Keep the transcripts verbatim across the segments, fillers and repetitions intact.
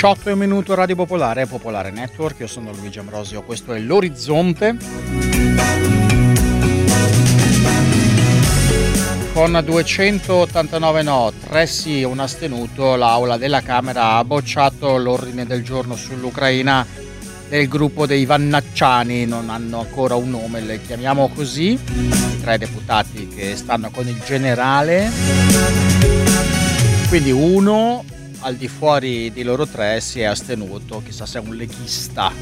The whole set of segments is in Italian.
diciotto e un minuto, Radio Popolare, Popolare Network. Io sono Luigi Ambrosio, questo è l'Orizzonte. Con duecentottantanove no, tre sì e un astenuto, l'Aula della Camera ha bocciato l'ordine del giorno sull'Ucraina del gruppo dei Vannacciani. Non hanno ancora un nome, le chiamiamo così, i tre deputati che stanno con il generale. Quindi uno al di fuori di loro tre si è astenuto, chissà se è un leghista.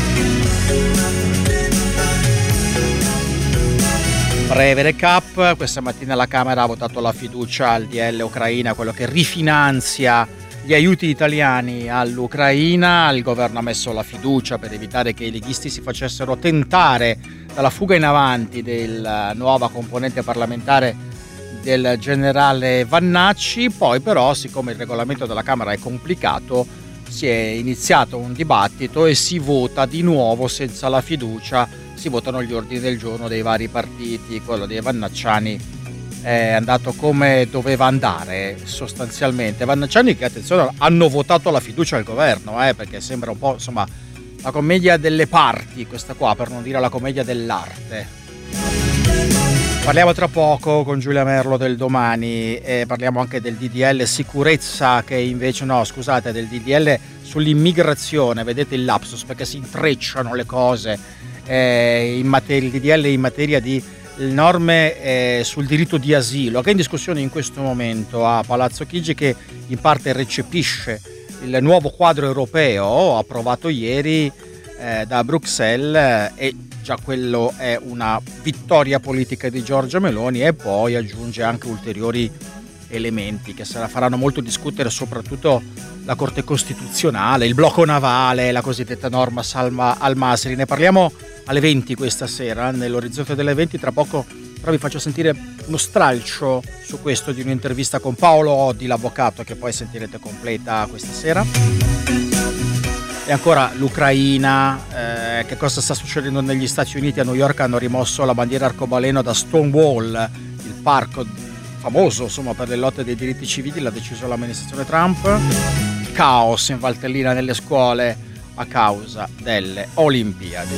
Breve recap: questa mattina la Camera ha votato la fiducia al D L Ucraina, quello che rifinanzia gli aiuti italiani all'Ucraina. Il governo ha messo la fiducia per evitare che i leghisti si facessero tentare dalla fuga in avanti della nuova componente parlamentare del generale Vannacci. Poi però, siccome il regolamento della Camera è complicato, si è iniziato un dibattito e si vota di nuovo senza la fiducia, si votano gli ordini del giorno dei vari partiti. Quello dei Vannacciani è andato come doveva andare sostanzialmente. Vannacciani che, attenzione, hanno votato la fiducia al governo, eh, perché sembra un po', insomma, la commedia delle parti questa qua, per non dire la commedia dell'arte. Parliamo tra poco con Giulia Merlo del Domani e parliamo anche del D D L sicurezza, che invece no, scusate, del D D L sull'immigrazione. Vedete il lapsus, perché si intrecciano le cose. Eh, in materia, il D D L in materia di norme eh, sul diritto di asilo, che è in discussione in questo momento a Palazzo Chigi, che in parte recepisce il nuovo quadro europeo approvato ieri eh, da Bruxelles, e già quello è una vittoria politica di Giorgia Meloni, e poi aggiunge anche ulteriori elementi che se la faranno molto discutere, soprattutto la Corte Costituzionale, il blocco navale, la cosiddetta norma Salma Al-Masri. Ne parliamo alle venti questa sera, nell'Orizzonte delle venti. Tra poco però vi faccio sentire uno stralcio su questo di un'intervista con Paolo Oddi, l'avvocato, che poi sentirete completa questa sera. E ancora l'Ucraina, eh, che cosa sta succedendo negli Stati Uniti? A New York hanno rimosso la bandiera arcobaleno da Stonewall, il parco famoso, insomma, per le lotte dei diritti civili. L'ha deciso l'amministrazione Trump. Caos in Valtellina nelle scuole a causa delle Olimpiadi.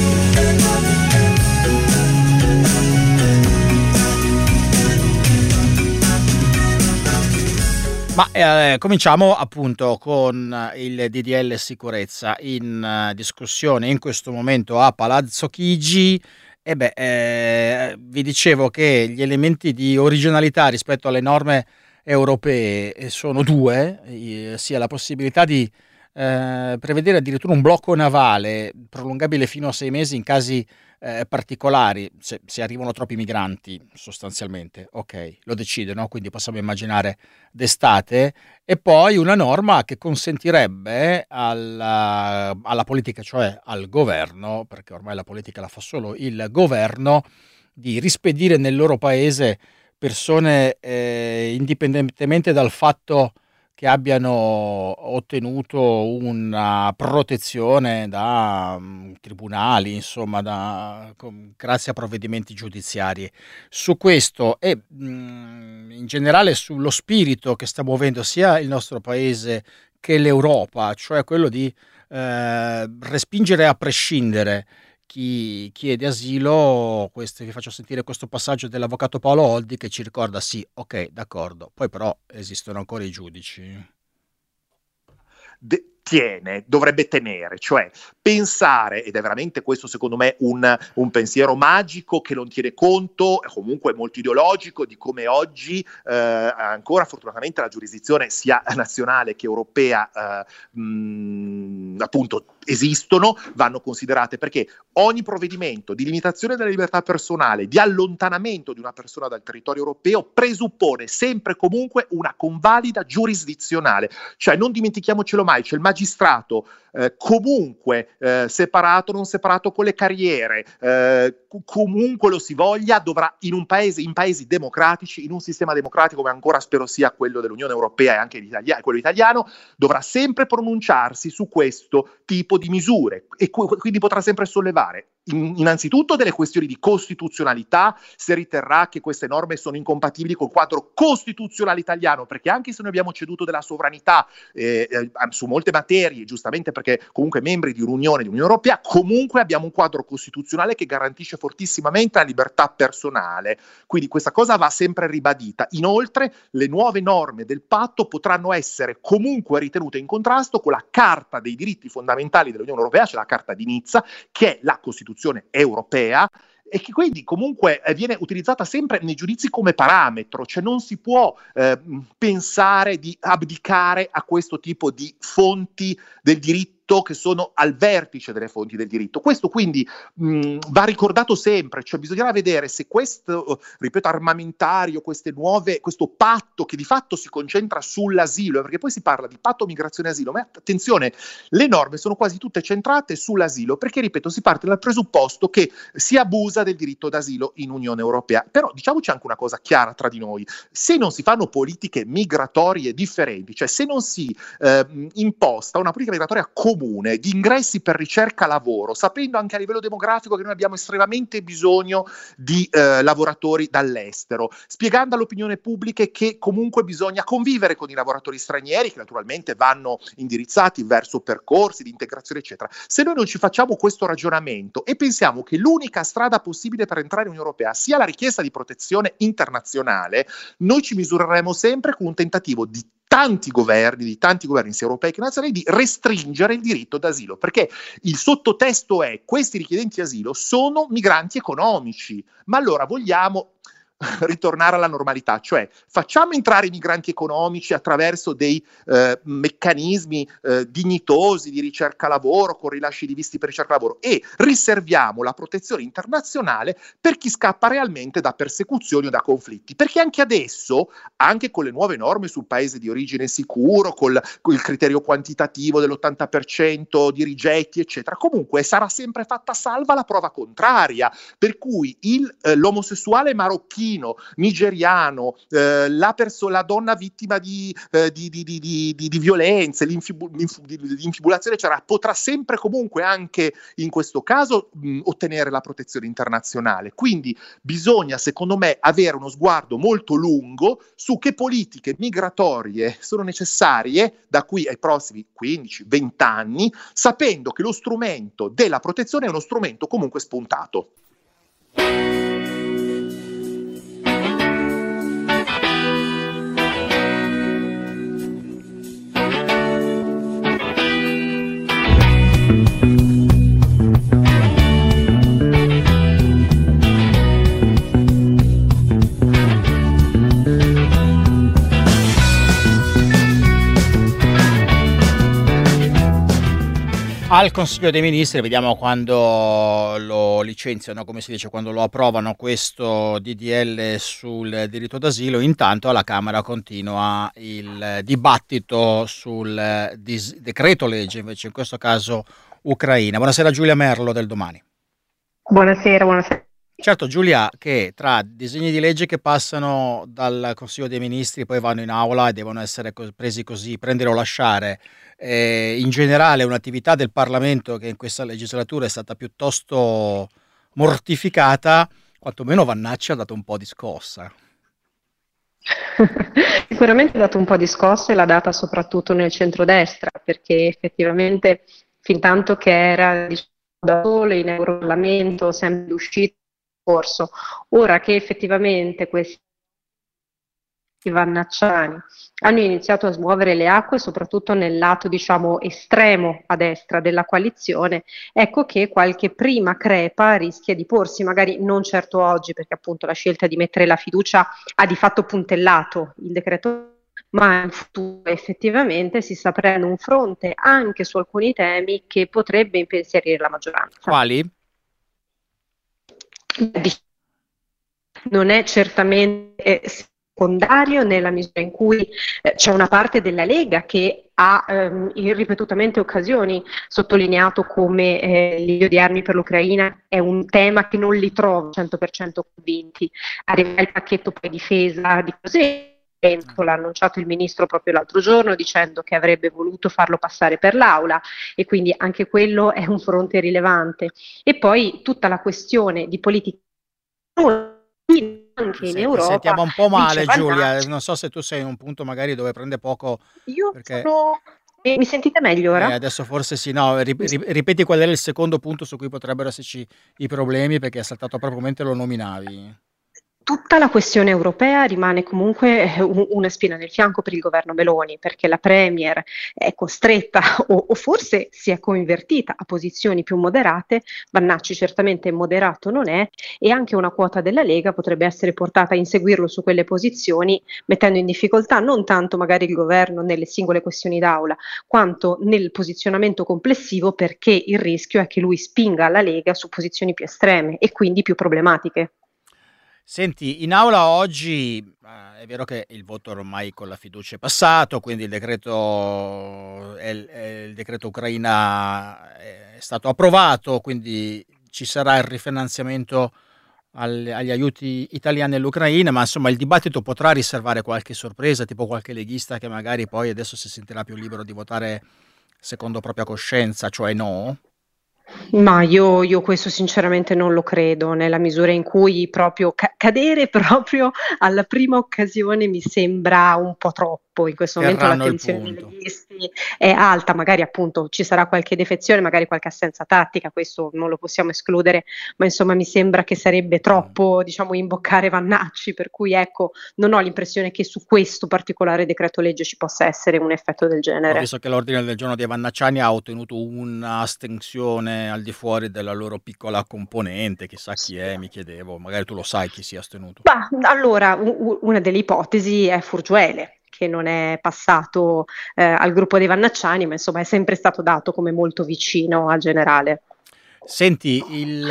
Ma eh, cominciamo appunto con il D D L sicurezza in uh, discussione in questo momento a Palazzo Chigi. E beh, eh, vi dicevo che gli elementi di originalità rispetto alle norme europee sono due, eh, sia la possibilità di eh, prevedere addirittura un blocco navale prolungabile fino a sei mesi in casi eh, particolari, se, se arrivano troppi migranti sostanzialmente, ok, lo decide, no? Quindi possiamo immaginare d'estate. E poi una norma che consentirebbe alla, alla politica, cioè al governo, perché ormai la politica la fa solo il governo, di rispedire nel loro paese persone eh, indipendentemente dal fatto che abbiano ottenuto una protezione da um, tribunali, insomma, da, com, grazie a provvedimenti giudiziari. Su questo e mh, in generale sullo spirito che sta muovendo sia il nostro paese che l'Europa, cioè quello di eh, respingere a prescindere chi chiede asilo. Questo, vi faccio sentire questo passaggio dell'avvocato Paolo Oldi, che ci ricorda: sì, ok, d'accordo, poi però esistono ancora i giudici. De- tiene, dovrebbe tenere, cioè pensare, ed è veramente questo secondo me un, un pensiero magico che non tiene conto, comunque molto ideologico, di come oggi eh, ancora fortunatamente la giurisdizione sia nazionale che europea eh, mh, appunto esistono, vanno considerate, perché ogni provvedimento di limitazione della libertà personale, di allontanamento di una persona dal territorio europeo, presuppone sempre e comunque una convalida giurisdizionale, cioè non dimentichiamocelo mai, c'è il magistrato eh, comunque eh, separato, non separato con le carriere, eh, comunque lo si voglia, dovrà in un paese, in paesi democratici, in un sistema democratico come ancora spero sia quello dell'Unione Europea e anche l'Italia, quello italiano, dovrà sempre pronunciarsi su questo tipo di misure e qu- quindi potrà sempre sollevare innanzitutto delle questioni di costituzionalità, se riterrà che queste norme sono incompatibili col quadro costituzionale italiano, perché anche se noi abbiamo ceduto della sovranità eh, eh, su molte materie, giustamente perché comunque membri di un'Unione, di Unione Europea, comunque abbiamo un quadro costituzionale che garantisce fortissimamente la libertà personale, quindi questa cosa va sempre ribadita. Inoltre le nuove norme del patto potranno essere comunque ritenute in contrasto con la Carta dei diritti fondamentali dell'Unione Europea, cioè la Carta di Nizza, che è la Costituzione europea e che quindi comunque eh, viene utilizzata sempre nei giudizi come parametro, cioè non si può eh, pensare di abdicare a questo tipo di fonti del diritto che sono al vertice delle fonti del diritto. Questo quindi mh, va ricordato sempre, cioè bisognerà vedere se questo, ripeto, armamentario, queste nuove, questo patto che di fatto si concentra sull'asilo, perché poi si parla di patto migrazione e asilo, ma attenzione, le norme sono quasi tutte centrate sull'asilo, perché ripeto, si parte dal presupposto che si abusa del diritto d'asilo in Unione Europea. Però diciamoci anche una cosa chiara tra di noi: se non si fanno politiche migratorie differenti, cioè se non si eh, imposta una politica migratoria comune di ingressi per ricerca lavoro, sapendo anche a livello demografico che noi abbiamo estremamente bisogno di eh, lavoratori dall'estero, spiegando all'opinione pubblica che comunque bisogna convivere con i lavoratori stranieri, che naturalmente vanno indirizzati verso percorsi di integrazione eccetera. Se noi non ci facciamo questo ragionamento e pensiamo che l'unica strada possibile per entrare in Unione Europea sia la richiesta di protezione internazionale, noi ci misureremo sempre con un tentativo di tanti governi, di tanti governi sia europei che nazionali, di restringere il diritto d'asilo, perché il sottotesto è: questi richiedenti asilo sono migranti economici, ma allora vogliamo ritornare alla normalità, cioè facciamo entrare i migranti economici attraverso dei eh, meccanismi eh, dignitosi di ricerca lavoro, con rilasci di visti per ricerca lavoro, e riserviamo la protezione internazionale per chi scappa realmente da persecuzioni o da conflitti, perché anche adesso, anche con le nuove norme sul paese di origine sicuro, col, con il criterio quantitativo dell'ottanta per cento di rigetti eccetera, comunque sarà sempre fatta salva la prova contraria, per cui il, eh, l'omosessuale marocchino, nigeriano, eh, la, perso- la donna vittima di, eh, di, di, di, di, di, di violenze, l'infibu- l'inf- di, di infibulazione, eccetera, potrà sempre comunque anche in questo caso mh, ottenere la protezione internazionale. Quindi bisogna, secondo me, avere uno sguardo molto lungo su che politiche migratorie sono necessarie da qui ai prossimi quindici venti anni, sapendo che lo strumento della protezione è uno strumento comunque spuntato. Al Consiglio dei Ministri, vediamo quando lo licenziano, come si dice, quando lo approvano questo D D L sul diritto d'asilo. Intanto alla Camera continua il dibattito sul dis- decreto legge, invece in questo caso Ucraina. Buonasera Giulia Merlo del Domani. Buonasera, buonasera. Certo Giulia, che tra disegni di legge che passano dal Consiglio dei Ministri poi vanno in aula e devono essere co- presi così, prendere o lasciare, eh, in generale un'attività del Parlamento che in questa legislatura è stata piuttosto mortificata, quantomeno Vannacci ha dato un po' di scossa. Sicuramente ha dato un po' di scossa e l'ha data soprattutto nel centrodestra, perché effettivamente fin tanto che era, diciamo, da solo in Europarlamento, sempre uscito corso, ora che effettivamente questi vannacciani hanno iniziato a smuovere le acque soprattutto nel lato, diciamo, estremo a destra della coalizione, ecco che qualche prima crepa rischia di porsi, magari non certo oggi, perché appunto la scelta di mettere la fiducia ha di fatto puntellato il decreto, ma in futuro effettivamente si sta aprendo un fronte anche su alcuni temi che potrebbe impensierire la maggioranza. Quali? Non è certamente secondario nella misura in cui eh, c'è una parte della Lega che ha ehm, in ripetutamente occasioni sottolineato come eh, l'invio di armi per l'Ucraina è un tema che non li trova cento per cento convinti. Arriva il pacchetto poi difesa di così, L'ha annunciato il ministro proprio l'altro giorno dicendo che avrebbe voluto farlo passare per l'Aula, e quindi anche quello è un fronte rilevante. E poi tutta la questione di politica anche in Senti, Europa. sentiamo un po' male, dice Giulia, Vannacci. non so se tu sei in un punto magari dove prende poco, Io perché sono... Mi sentite meglio eh, ora? adesso forse sì, no, ri- ri- ripeti qual era il secondo punto su cui potrebbero esserci i problemi, perché è saltato proprio mentre lo nominavi. Tutta la questione europea rimane comunque eh, un- una spina nel fianco per il governo Meloni, perché la Premier è costretta o, o forse si è convertita a posizioni più moderate. Vannacci certamente moderato non è, e anche una quota della Lega potrebbe essere portata a inseguirlo su quelle posizioni, mettendo in difficoltà non tanto magari il governo nelle singole questioni d'aula, quanto nel posizionamento complessivo, perché il rischio è che lui spinga la Lega su posizioni più estreme e quindi più problematiche. Senti, in aula oggi eh, è vero che il voto ormai con la fiducia è passato, quindi il decreto, è, è il decreto Ucraina è stato approvato, quindi ci sarà il rifinanziamento al- agli aiuti italiani all'Ucraina, ma insomma il dibattito potrà riservare qualche sorpresa, tipo qualche leghista che magari poi adesso si sentirà più libero di votare secondo propria coscienza, cioè no? Ma io, io questo sinceramente non lo credo, nella misura in cui proprio ca- cadere proprio alla prima occasione mi sembra un po' troppo. In questo momento Terranno il l'attenzione dei punto. leghisti è alta, magari appunto ci sarà qualche defezione, magari qualche assenza tattica, questo non lo possiamo escludere, ma insomma mi sembra che sarebbe Mm. troppo, diciamo, imboccare Vannacci, per cui ecco, non ho l'impressione che su questo particolare decreto legge ci possa essere un effetto del Ho genere. visto che l'ordine del giorno di Vannacciani ha ottenuto un'astensione al di fuori della loro piccola componente, chissà chi è, mi chiedevo, magari tu lo sai chi si è astenuto. Bah, allora, u- u- una delle ipotesi è Furgiuele, che non è passato eh, al gruppo dei Vannacciani, ma insomma è sempre stato dato come molto vicino al generale. Senti, il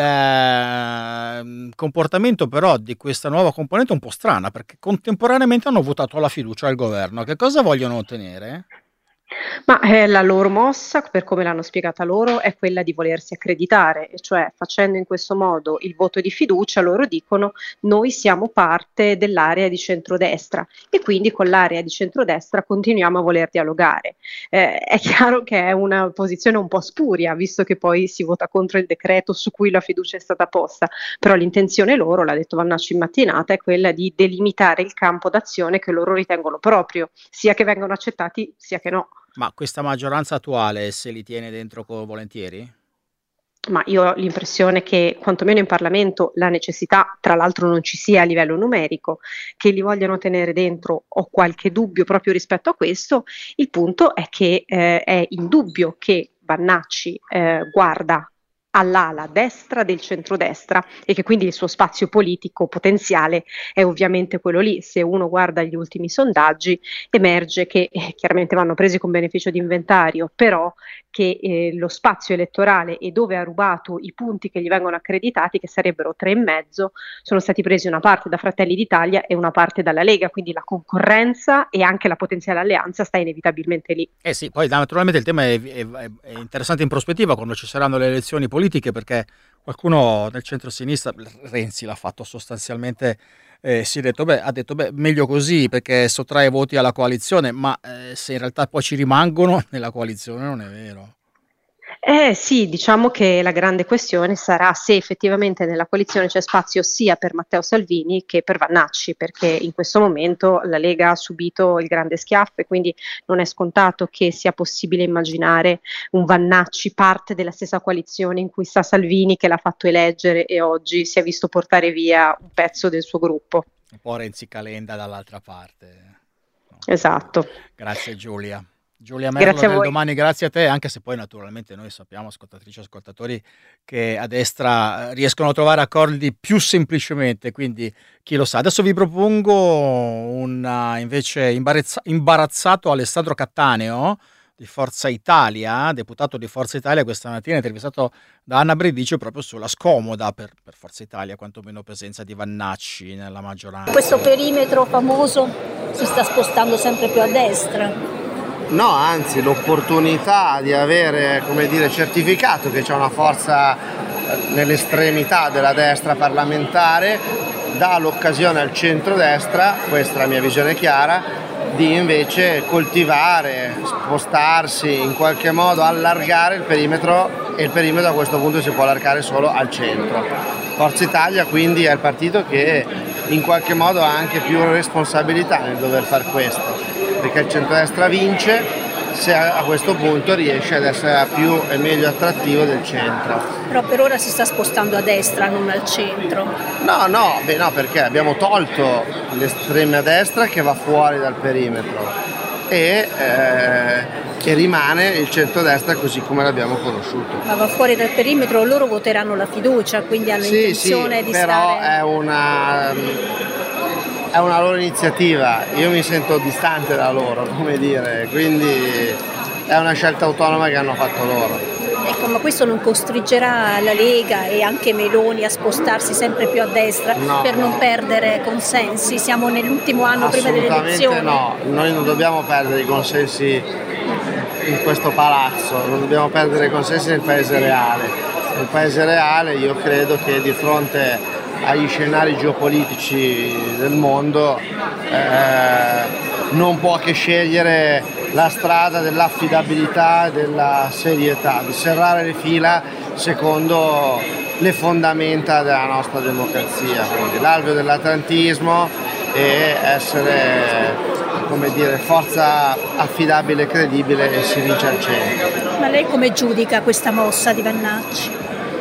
ehm, comportamento però di questa nuova componente è un po' strana, perché contemporaneamente hanno votato la fiducia al governo. Che cosa vogliono ottenere? Ma eh, la loro mossa, per come l'hanno spiegata loro, è quella di volersi accreditare, e cioè facendo in questo modo il voto di fiducia, loro dicono noi siamo parte dell'area di centrodestra e quindi con l'area di centrodestra continuiamo a voler dialogare. Eh, è chiaro che è una posizione un po' spuria, visto che poi si vota contro il decreto su cui la fiducia è stata posta, però l'intenzione loro, l'ha detto Vannacci in mattinata, è quella di delimitare il campo d'azione che loro ritengono proprio, sia che vengano accettati sia che no. Ma questa maggioranza attuale se li tiene dentro co- volentieri? Ma io ho l'impressione che quantomeno in Parlamento la necessità, tra l'altro, non ci sia a livello numerico, che li vogliano tenere dentro. Ho qualche dubbio proprio rispetto a questo. Il punto è che eh, è indubbio che Vannacci eh, guarda all'ala destra del centrodestra e che quindi il suo spazio politico potenziale è ovviamente quello lì. Se uno guarda gli ultimi sondaggi emerge che eh, chiaramente vanno presi con beneficio di inventario, però che eh, lo spazio elettorale e dove ha rubato i punti che gli vengono accreditati, che sarebbero tre e mezzo, sono stati presi una parte da Fratelli d'Italia e una parte dalla Lega, quindi la concorrenza e anche la potenziale alleanza sta inevitabilmente lì. Eh sì, poi naturalmente il tema è, è- è interessante in prospettiva quando ci saranno le elezioni politiche, perché qualcuno nel centro-sinistra, Renzi l'ha fatto sostanzialmente, eh, si è detto, beh, ha detto beh, meglio così perché sottrae voti alla coalizione, ma eh, se in realtà poi ci rimangono nella coalizione non è vero. Eh sì, diciamo che la grande questione sarà se effettivamente nella coalizione c'è spazio sia per Matteo Salvini che per Vannacci, perché in questo momento la Lega ha subito il grande schiaffo e quindi non è scontato che sia possibile immaginare un Vannacci parte della stessa coalizione in cui sta Salvini, che l'ha fatto eleggere e oggi si è visto portare via un pezzo del suo gruppo. Un po' Renzi Calenda dall'altra parte. No. Esatto. Grazie Giulia. Giulia Merlo Grazie a del voi. Domani, grazie a te, anche se poi naturalmente noi sappiamo, ascoltatrici e ascoltatori, che a destra eh, riescono a trovare accordi più semplicemente, quindi chi lo sa. Adesso vi propongo un uh, invece imbarazza- imbarazzato Alessandro Cattaneo di Forza Italia, deputato di Forza Italia, questa mattina intervistato da Anna Bredice proprio sulla scomoda per, per Forza Italia, quantomeno presenza di Vannacci nella maggioranza. Questo perimetro famoso si sta spostando sempre più a destra. No, anzi, l'opportunità di avere, come dire, certificato che c'è una forza nell'estremità della destra parlamentare dà l'occasione al centrodestra, questa è la mia visione chiara, di invece coltivare, spostarsi, in qualche modo allargare il perimetro, e il perimetro a questo punto si può allargare solo al centro. Forza Italia quindi è il partito che in qualche modo ha anche più responsabilità nel dover far questo, perché il centrodestra vince se a questo punto riesce ad essere più e meglio attrattivo del centro. Però per ora si sta spostando a destra, non al centro. No, no, beh no, perché abbiamo tolto l'estrema destra che va fuori dal perimetro e, eh, e rimane il centrodestra così come l'abbiamo conosciuto. Ma va fuori dal perimetro, loro voteranno la fiducia, quindi hanno sì, intenzione sì, di però stare... è una... è una loro iniziativa, io mi sento distante da loro, come dire, quindi è una scelta autonoma che hanno fatto loro. Ecco, ma questo non costringerà la Lega e anche Meloni a spostarsi sempre più a destra no, per non no. perdere consensi? Siamo nell'ultimo anno prima delle elezioni. No, noi non dobbiamo perdere i consensi in questo palazzo, non dobbiamo perdere i consensi nel paese reale. Nel paese reale io credo che di fronte agli scenari geopolitici del mondo eh, non può che scegliere la strada dell'affidabilità e della serietà, di serrare le fila secondo le fondamenta della nostra democrazia, quindi l'alveo dell'atlantismo e essere, come dire, forza affidabile e credibile, e si vince al centro. Ma lei come giudica questa mossa di Vannacci?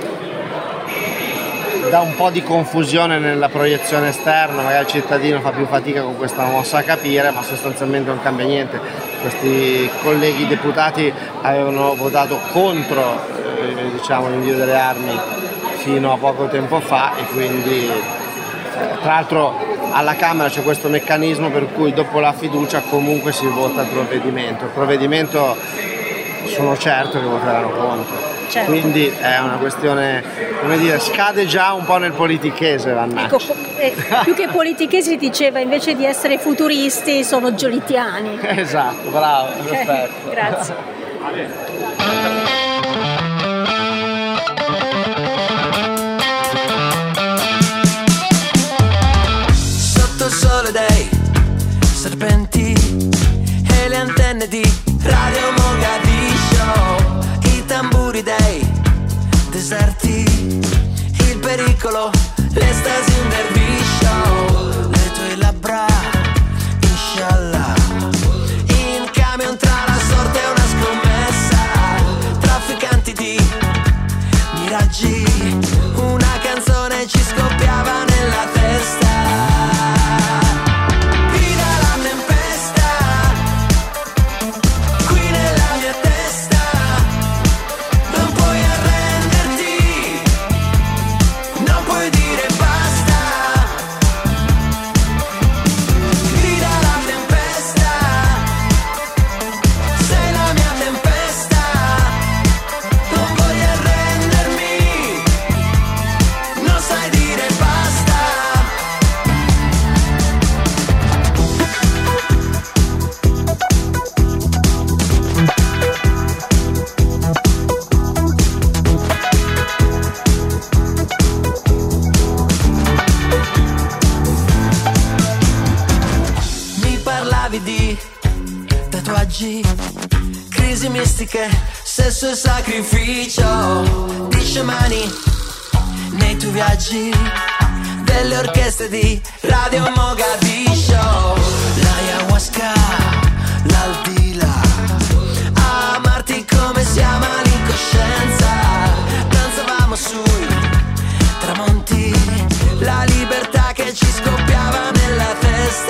Dà un po' di confusione nella proiezione esterna, magari il cittadino fa più fatica con questa mossa a capire, ma sostanzialmente non cambia niente. Questi colleghi deputati avevano votato contro eh, diciamo, l'invio delle armi fino a poco tempo fa, e quindi eh, tra l'altro alla Camera c'è questo meccanismo per cui dopo la fiducia comunque si vota il provvedimento. Il provvedimento sono certo che voteranno contro. Certo. Quindi è una questione, come dire, scade già un po' nel politichese Vannacci. Ecco, eh, più che politichesi diceva invece di essere futuristi sono giolitiani. Esatto, bravo, Okay, perfetto. grazie. Sotto il sole dei serpenti e le antenne di Radio Mogadiscio, i tamburi dei deserti, il pericolo, l'estasi un derviscio, le tue labbra, inshallah, in camion tra la sorte e una scommessa, trafficanti di miraggi, una canzone ci scoppiava nella testa. Crisi mistiche, sesso e sacrificio, di sciamani nei tuoi viaggi, delle orchestre di Radio Mogadiscio, l'ayahuasca, l'aldila, amarti come si ama l'incoscienza, danzavamo sui tramonti, la libertà che ci scoppiava nella testa.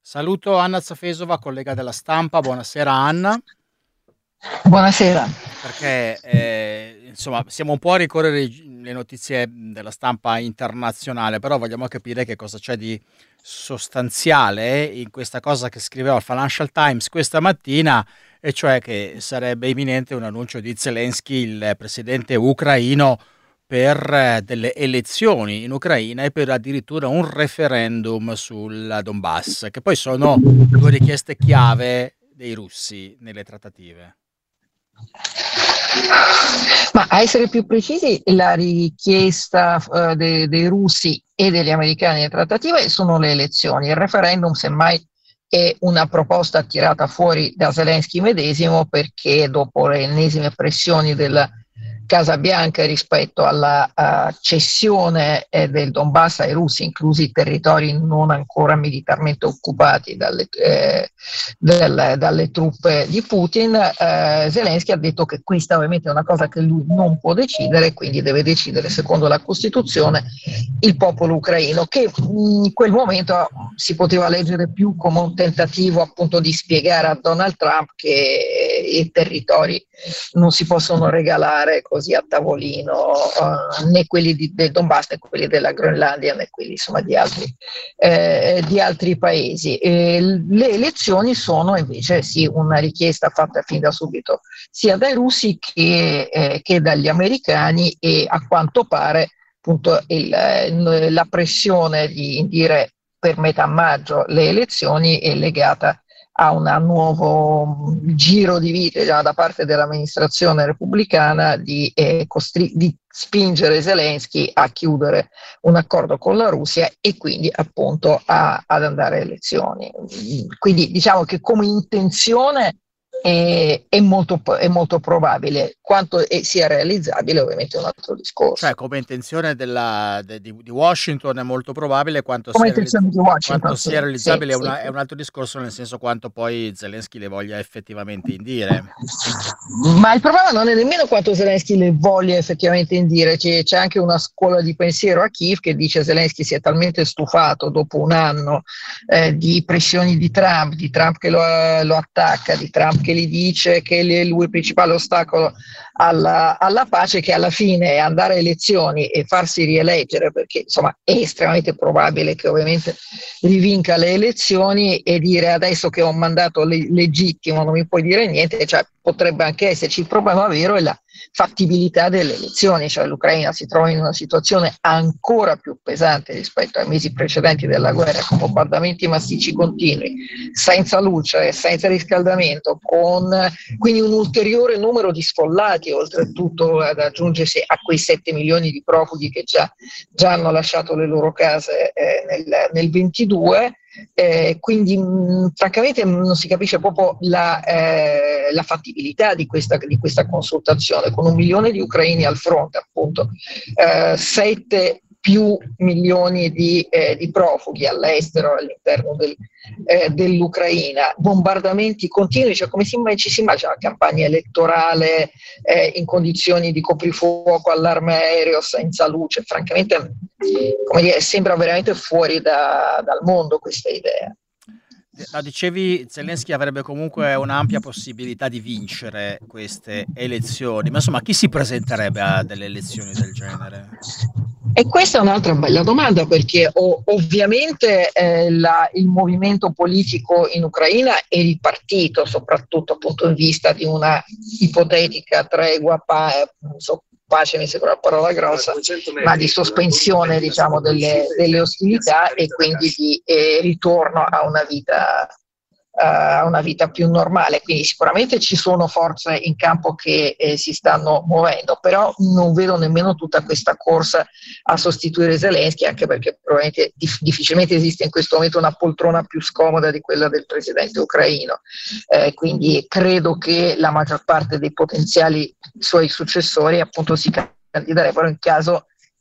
Saluto Anna Zafesova, collega della Stampa. Buonasera Anna. Buonasera. Perché eh, insomma siamo un po' a ricorrere le notizie della stampa internazionale, però vogliamo capire che cosa c'è di sostanziale in questa cosa che scriveva il Financial Times questa mattina, e cioè che sarebbe imminente un annuncio di Zelensky, il presidente ucraino, per delle elezioni in Ucraina e per addirittura un referendum sul Donbass, che poi sono due richieste chiave dei russi nelle trattative. Ma a essere più precisi, la richiesta uh, de- dei russi e degli americani in trattative sono le elezioni. Il referendum, semmai, è una proposta tirata fuori da Zelensky medesimo, perché dopo le ennesime pressioni della Casa Bianca rispetto alla uh, cessione eh, del Donbass ai russi, inclusi i territori non ancora militarmente occupati dalle, eh, del, dalle truppe di Putin, eh, Zelensky ha detto che questa ovviamente è una cosa che lui non può decidere, quindi deve decidere secondo la Costituzione il popolo ucraino, che in quel momento si poteva leggere più come un tentativo appunto di spiegare a Donald Trump che i territori non si possono regalare così a tavolino, uh, né quelli di, del Donbass, né quelli della Groenlandia, né quelli insomma di altri, eh, di altri paesi. E le elezioni sono invece sì una richiesta fatta fin da subito sia dai russi che, eh, che dagli americani, e a quanto pare appunto il, la pressione di dire per metà maggio le elezioni è legata a un nuovo giro di vite già da parte dell'amministrazione repubblicana di, eh, costri- di spingere Zelensky a chiudere un accordo con la Russia e quindi appunto a, ad andare alle elezioni. Quindi diciamo che come intenzione è, è, molto, è molto probabile. Quanto è, sia realizzabile ovviamente è un altro discorso. Cioè come intenzione della, de, di, di Washington è molto probabile, quanto come sia, intenzione di Washington, quanto sì, sia realizzabile sì, è, una, sì. è un altro discorso, nel senso quanto poi Zelensky le voglia effettivamente indire. Ma il problema non è nemmeno quanto Zelensky le voglia effettivamente indire. C'è, c'è anche una scuola di pensiero a Kiev che dice Zelensky si è talmente stufato dopo un anno eh, di pressioni di Trump, di Trump che lo, lo attacca, di Trump che gli dice che lui è il principale ostacolo alla, alla pace, che alla fine andare a elezioni e farsi rieleggere, perché insomma è estremamente probabile che ovviamente rivinca le elezioni, e dire adesso che ho un mandato le- legittimo non mi puoi dire niente, cioè potrebbe anche esserci. Il problema vero è la fattibilità delle elezioni, cioè l'Ucraina si trova in una situazione ancora più pesante rispetto ai mesi precedenti della guerra, con bombardamenti massicci continui, senza luce, senza riscaldamento, con quindi un ulteriore numero di sfollati, oltretutto ad aggiungersi a quei sette milioni di profughi che già, già hanno lasciato le loro case eh, nel, nel ventidue. Eh, quindi mh, francamente non si capisce proprio la, eh, la fattibilità di questa, di questa consultazione, con un milione di ucraini al fronte, appunto, eh, sette più milioni di, eh, di profughi all'estero all'interno del, eh, dell'Ucraina, bombardamenti continui, cioè come si, ci si immagina una campagna elettorale eh, in condizioni di coprifuoco, allarme aereo, senza luce. Francamente come dire, sembra veramente fuori da, dal mondo questa idea. No, dicevi Zelensky avrebbe comunque un'ampia possibilità di vincere queste elezioni, ma insomma chi si presenterebbe a delle elezioni del genere? E questa è un'altra bella domanda, perché o, ovviamente eh, la, il movimento politico in Ucraina è ripartito, soprattutto dal punto di vista di una ipotetica tregua, pa, non so, pace mi sembra una parola grossa, ma di sospensione diciamo delle, delle ostilità e quindi di eh, ritorno a una vita a una vita più normale. Quindi sicuramente ci sono forze in campo che eh, si stanno muovendo, però non vedo nemmeno tutta questa corsa a sostituire Zelensky, anche perché probabilmente dif- difficilmente esiste in questo momento una poltrona più scomoda di quella del presidente ucraino, eh, quindi credo che la maggior parte dei potenziali suoi successori appunto si candiderebbero in caso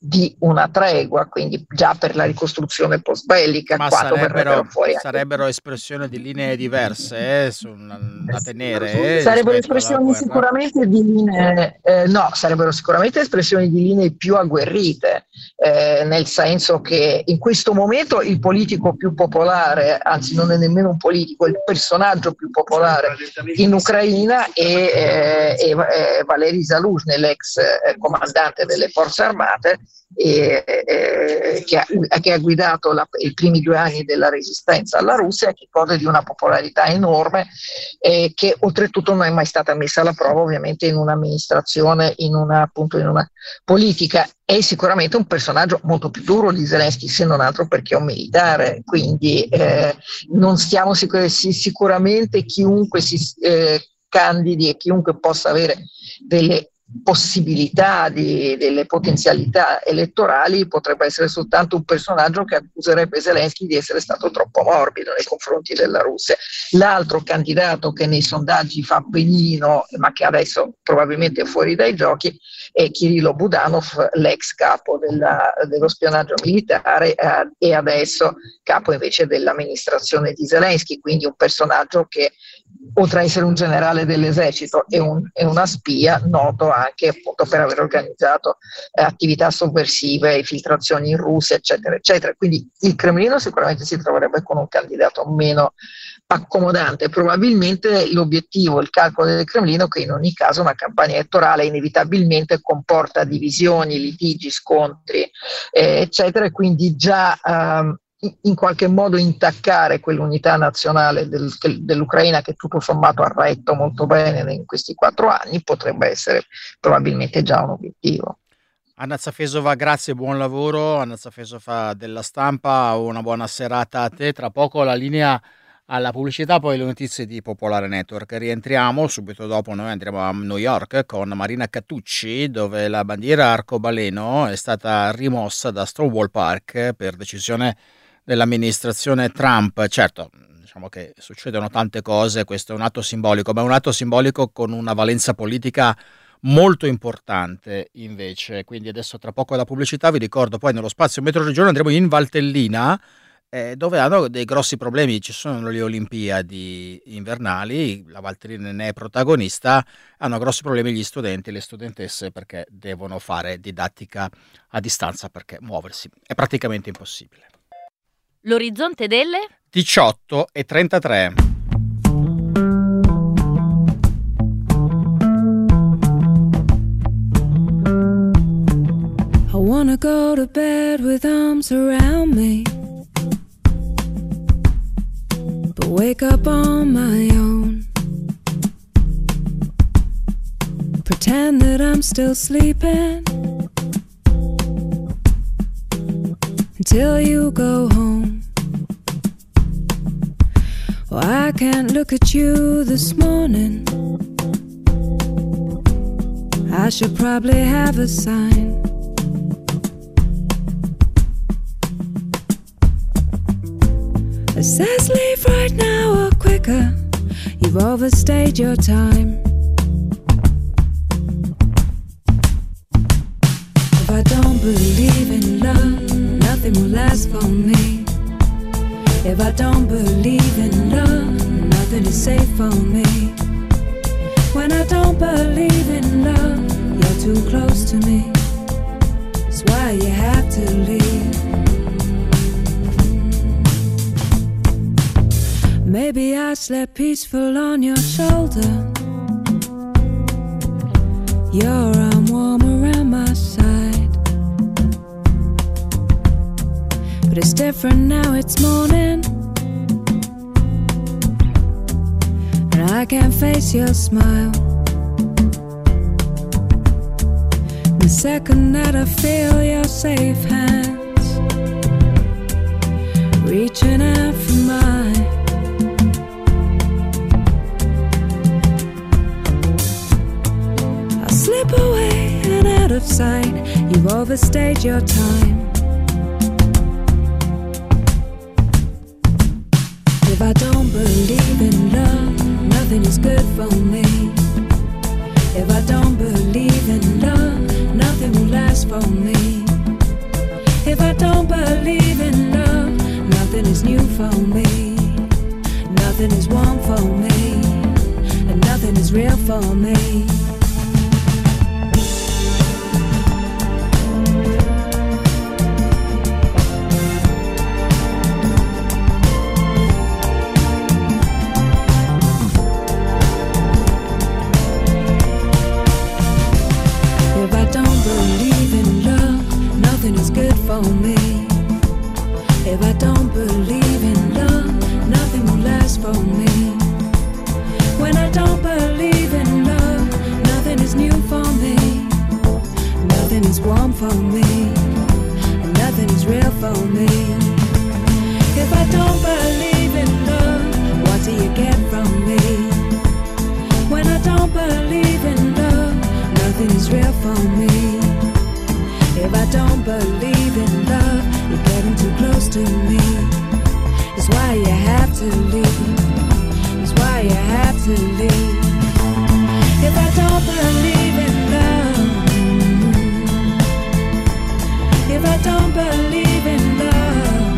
di una tregua, quindi già per la ricostruzione post-bellica. Ma quando sarebbero, fuori sarebbero espressioni di linee diverse eh, su, da tenere. Eh, sarebbero espressioni sicuramente di linee, eh, no, sarebbero sicuramente espressioni di linee più agguerrite, eh, nel senso che in questo momento il politico più popolare, anzi non è nemmeno un politico, il personaggio più popolare in Ucraina è, eh, è, è Valery Zaluzhny, l'ex eh, comandante delle forze armate, e, eh, che, ha, che ha guidato la, i primi due anni della resistenza alla Russia, che gode di una popolarità enorme, eh, che oltretutto non è mai stata messa alla prova ovviamente in un'amministrazione, in una, appunto in una politica. È sicuramente un personaggio molto più duro di Zelensky, se non altro perché è un militare, quindi eh, non stiamo sicur- sicuramente chiunque si eh, candidi e chiunque possa avere delle possibilità, di, delle potenzialità elettorali, potrebbe essere soltanto un personaggio che accuserebbe Zelensky di essere stato troppo morbido nei confronti della Russia. L'altro candidato che nei sondaggi fa benino, ma che adesso probabilmente è fuori dai giochi, è Kirilo Budanov, l'ex capo della, dello spionaggio militare eh, e adesso capo invece dell'amministrazione di Zelensky, quindi un personaggio che oltre a essere un generale dell'esercito è, un, è una spia, noto anche appunto per aver organizzato eh, attività sovversive, infiltrazioni in Russia, eccetera, eccetera. Quindi il Cremlino sicuramente si troverebbe con un candidato meno accomodante. Probabilmente l'obiettivo, il calcolo del Cremlino, che in ogni caso una campagna elettorale inevitabilmente comporta divisioni, litigi, scontri, eh, eccetera, e quindi già ehm, in qualche modo intaccare quell'unità nazionale del, dell'Ucraina che tutto sommato ha retto molto bene in questi quattro anni potrebbe essere probabilmente già un obiettivo. Anna Zafesova, grazie, buon lavoro. Anna Zafesova della Stampa, una buona serata a te. Tra poco la linea alla pubblicità, poi le notizie di Popolare Network. Rientriamo subito dopo, noi andremo a New York con Marina Cattucci, dove la bandiera arcobaleno è stata rimossa da Stonewall Park per decisione dell'amministrazione Trump. Certo, diciamo che succedono tante cose, questo è un atto simbolico, ma è un atto simbolico con una valenza politica molto importante invece. Quindi adesso tra poco la pubblicità, vi ricordo poi nello spazio Metroregione andremo in Valtellina, eh, dove hanno dei grossi problemi, ci sono le Olimpiadi invernali, la Valtellina ne è protagonista, hanno grossi problemi gli studenti e le studentesse perché devono fare didattica a distanza perché muoversi è praticamente impossibile. L'orizzonte delle diciotto e trentatré. I wanna go to bed with arms around me, but wake up on my own. Pretend that I'm still sleeping until you go home. Oh, I can't look at you this morning. I should probably have a sign. It says leave right now or quicker. You've overstayed your time. If I don't believe in love, nothing will last for me. If I don't believe in love, nothing is safe for me. When I don't believe in love, you're too close to me. That's why you have to leave. Maybe I slept peaceful on your shoulder, your arm warm around my side. But it's different now, it's morning, and I can't face your smile. The second that I feel your safe hands reaching out for mine, I'll slip away and out of sight. You've overstayed your time. If I don't believe in love, nothing is good for me. If I don't believe in love, nothing will last for me. for me. Nothing is warm for me, and nothing is real for me. If I don't believe in love, nothing is good for me. If I don't believe in love, nothing will last for me. When I don't believe in love, nothing is new for me. Nothing is warm for me, and nothing is real for me. If I don't believe in love, what do you get from me? When I don't believe in love, nothing is real for me. If I don't believe in love, you're getting too close to me. It's why you have to leave. It's why you have to leave. If I don't believe in love, if I don't believe in love,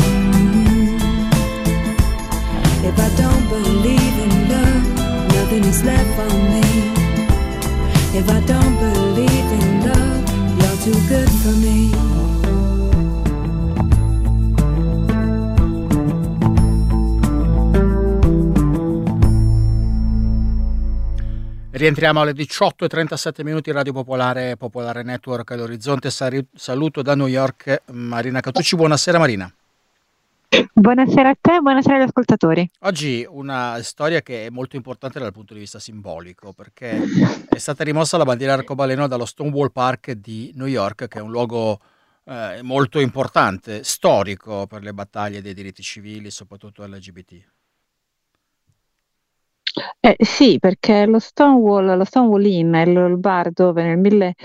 if I don't believe in love, nothing is left for me. If I don't believe in love, you're too good for me. Rientriamo alle diciotto e trentasette minuti, Radio Popolare, Popolare Network all'Orizzonte. Saluto da New York Marina Catucci. Buonasera Marina. Buonasera a te e buonasera agli ascoltatori. Oggi una storia che è molto importante dal punto di vista simbolico, perché è stata rimossa la bandiera arcobaleno dallo Stonewall Park di New York, che è un luogo eh, molto importante, storico per le battaglie dei diritti civili, soprattutto L G B T. Eh, sì, perché lo Stonewall, lo Stonewall Inn è il, il bar dove nel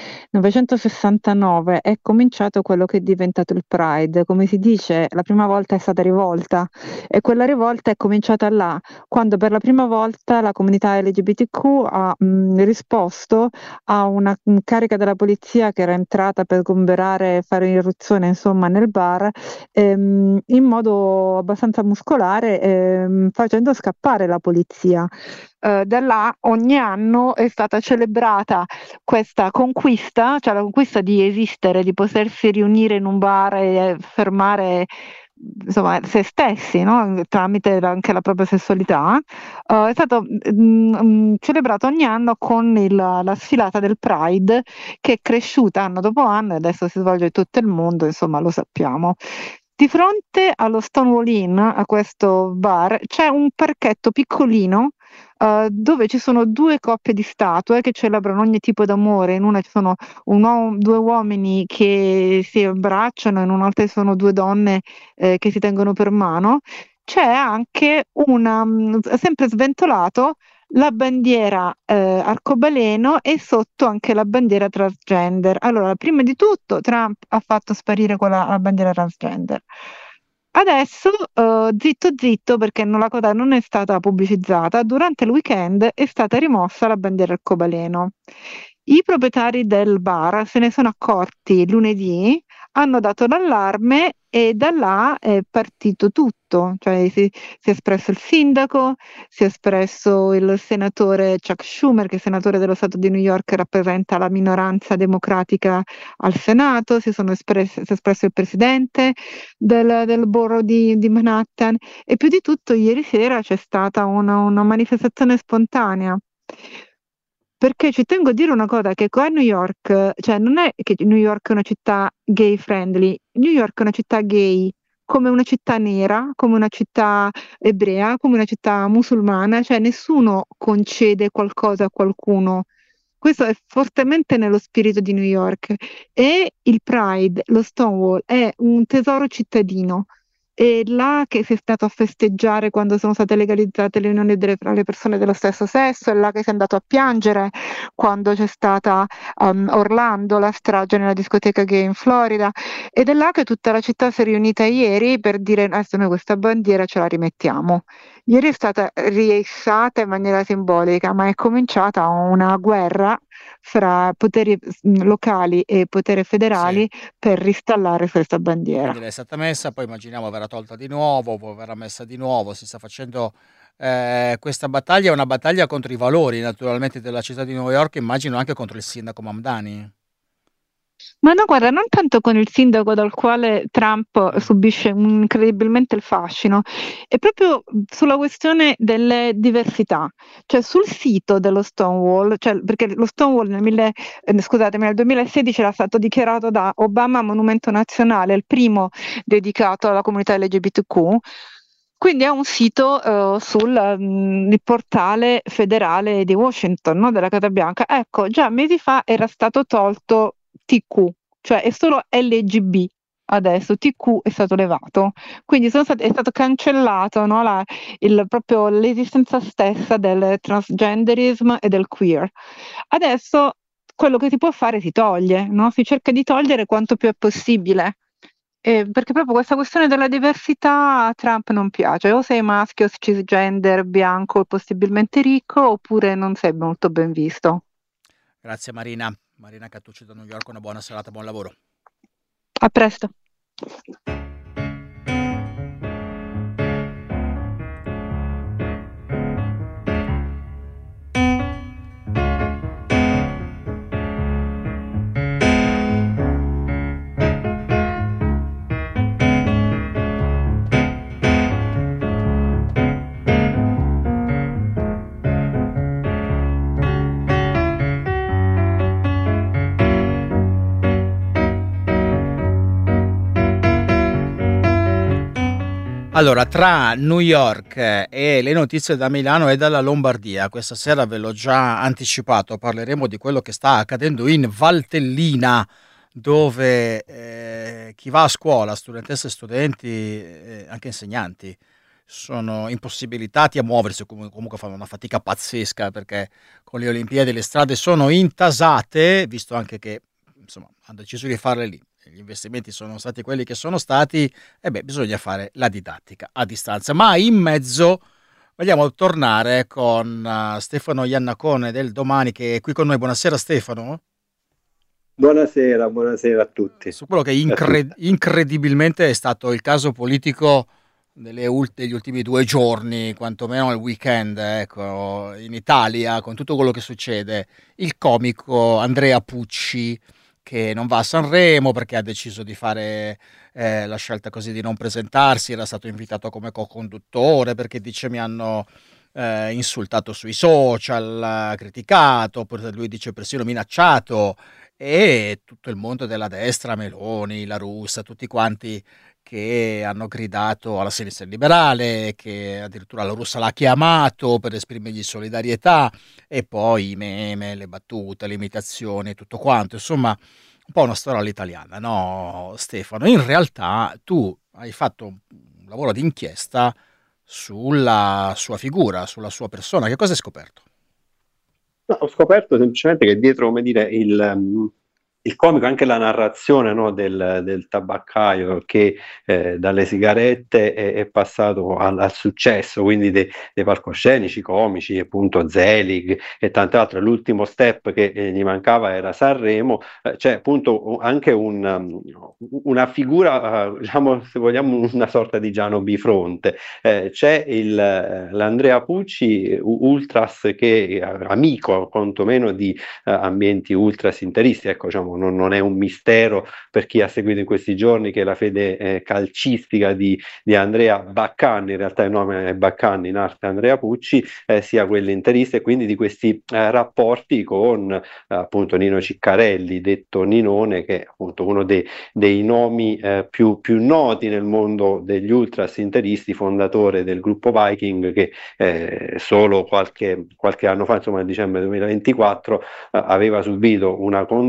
millenovecentosessantanove è cominciato quello che è diventato il Pride. Come si dice, la prima volta è stata rivolta, e quella rivolta è cominciata là, quando per la prima volta la comunità L G B T Q ha mh, risposto a una mh, carica della polizia che era entrata per sgomberare, fare irruzione insomma nel bar, ehm, in modo abbastanza muscolare, ehm, facendo scappare la polizia. Uh, da là ogni anno è stata celebrata questa conquista, cioè la conquista di esistere, di potersi riunire in un bar e fermare insomma se stessi, no? Tramite anche la propria sessualità. Uh, è stato mm, celebrato ogni anno con il, la sfilata del Pride, che è cresciuta anno dopo anno e adesso si svolge in tutto il mondo, insomma lo sappiamo. Di fronte allo Stonewall Inn, a questo bar, c'è un parchetto piccolino uh, dove ci sono due coppie di statue che celebrano ogni tipo d'amore. In una ci sono un uomo, due uomini che si abbracciano, in un'altra ci sono due donne eh, che si tengono per mano. C'è anche una, sempre sventolato, la bandiera eh, arcobaleno e sotto anche la bandiera transgender. Allora, prima di tutto Trump ha fatto sparire quella la bandiera transgender. Adesso, uh, zitto zitto, perché non, la cosa non è stata pubblicizzata, durante il weekend è stata rimossa la bandiera arcobaleno. I proprietari del bar se ne sono accorti lunedì, hanno dato l'allarme e da là è partito tutto, cioè si, si è espresso il sindaco, si è espresso il senatore Chuck Schumer, che è senatore dello Stato di New York, rappresenta la minoranza democratica al Senato, si, sono espress- si è espresso il presidente del, del borough di, di Manhattan, e più di tutto ieri sera c'è stata una, una manifestazione spontanea. Perché ci tengo a dire una cosa, che qua a New York, cioè non è che New York è una città gay friendly, New York è una città gay, come una città nera, come una città ebrea, come una città musulmana, cioè nessuno concede qualcosa a qualcuno. Questo è fortemente nello spirito di New York. E il Pride, lo Stonewall, è un tesoro cittadino. È là che si è stato a festeggiare quando sono state legalizzate le unioni delle, tra le persone dello stesso sesso, è là che si è andato a piangere quando c'è stata um, Orlando, la strage nella discoteca gay in Florida, ed è là che tutta la città si è riunita ieri per dire adesso noi questa bandiera ce la rimettiamo. Ieri è stata riissata in maniera simbolica, ma è cominciata una guerra fra poteri mh, locali e potere federali Sì. per ristallare questa bandiera. Quindi lei è stata messa, poi immaginiamo verrà tolta di nuovo, poi verrà messa di nuovo, si sta facendo eh, questa battaglia, è una battaglia contro i valori naturalmente della città di New York, immagino anche contro il sindaco Mamdani. Ma no, guarda, non tanto con il sindaco dal quale Trump Mm. subisce un- incredibilmente il fascino, è proprio sulla questione delle diversità. Cioè sul sito dello Stonewall, cioè, perché lo Stonewall nel, mille- eh, scusatemi, nel duemilasedici era stato dichiarato da Obama monumento nazionale, il primo dedicato alla comunità L G B T Q. Quindi è un sito eh, sul mm, il portale federale di Washington, no, della Casa Bianca. Ecco, già mesi fa era stato tolto T Q, cioè è solo L G B adesso, T Q è stato levato. Quindi sono stati- è stato cancellato, no, la- il- proprio l'esistenza stessa del transgenderism e del queer. Adesso quello che si può fare si toglie, no? Si cerca di togliere quanto più è possibile. Eh, perché proprio questa questione della diversità a Trump non piace, o sei maschio, cisgender, bianco, possibilmente ricco, oppure non sei molto ben visto. Grazie Marina, Marina Cattucci da New York, una buona serata, buon lavoro. A presto. Allora, tra New York e le notizie da Milano e dalla Lombardia, questa sera ve l'ho già anticipato, parleremo di quello che sta accadendo in Valtellina, dove eh, chi va a scuola, studentesse e studenti, eh, anche insegnanti, sono impossibilitati a muoversi, com- comunque fanno una fatica pazzesca perché con le Olimpiadi le strade sono intasate, visto anche che insomma hanno deciso di farle lì. Gli investimenti sono stati quelli che sono stati, e beh, bisogna fare la didattica a distanza. Ma in mezzo vogliamo tornare con uh, Stefano Iannacone del Domani, che è qui con noi. Buonasera Stefano. Buonasera, buonasera a tutti. Su quello che incred- incredibilmente è stato il caso politico delle ult- degli ultimi due giorni, quantomeno il weekend, ecco, in Italia, con tutto quello che succede. Il comico Andrea Pucci, che non va a Sanremo perché ha deciso di fare eh, la scelta così di non presentarsi, era stato invitato come co-conduttore perché dice mi hanno eh, insultato sui social, criticato, oppure lui dice persino minacciato, e tutto il mondo della destra, Meloni, La Russa, tutti quanti che hanno gridato alla sinistra liberale, che addirittura La Russa l'ha chiamato per esprimergli solidarietà, e poi i meme, le battute, le imitazioni, tutto quanto, insomma un po' una storia all'italiana, no Stefano? In realtà tu hai fatto un lavoro di inchiesta sulla sua figura, sulla sua persona, che cosa hai scoperto? No, ho scoperto semplicemente che dietro, come dire, il, um, il comico, anche la narrazione, no, del, del tabaccaio che eh, dalle sigarette è, è passato al, al successo, quindi de, dei palcoscenici comici, appunto Zelig e tante altre. L'ultimo step che eh, gli mancava era Sanremo, eh, c'è appunto anche un, um, una figura, uh, diciamo, se vogliamo, una sorta di Giano Bifronte. Eh, c'è il, l'Andrea Pucci, ultras, che è amico quantomeno di uh, ambienti ultras interisti, ecco, diciamo, Non, non è un mistero per chi ha seguito in questi giorni che la fede eh, calcistica di, di Andrea Baccanni, in realtà il nome è Baccanni, in arte Andrea Pucci, eh, sia quella interista, e quindi di questi eh, rapporti con eh, appunto Nino Ciccarelli, detto Ninone, che è appunto uno dei, dei nomi eh, più, più noti nel mondo degli ultras interisti, fondatore del gruppo Viking, che eh, solo qualche, qualche anno fa, insomma nel dicembre duemilaventiquattro, eh, aveva subito una condanna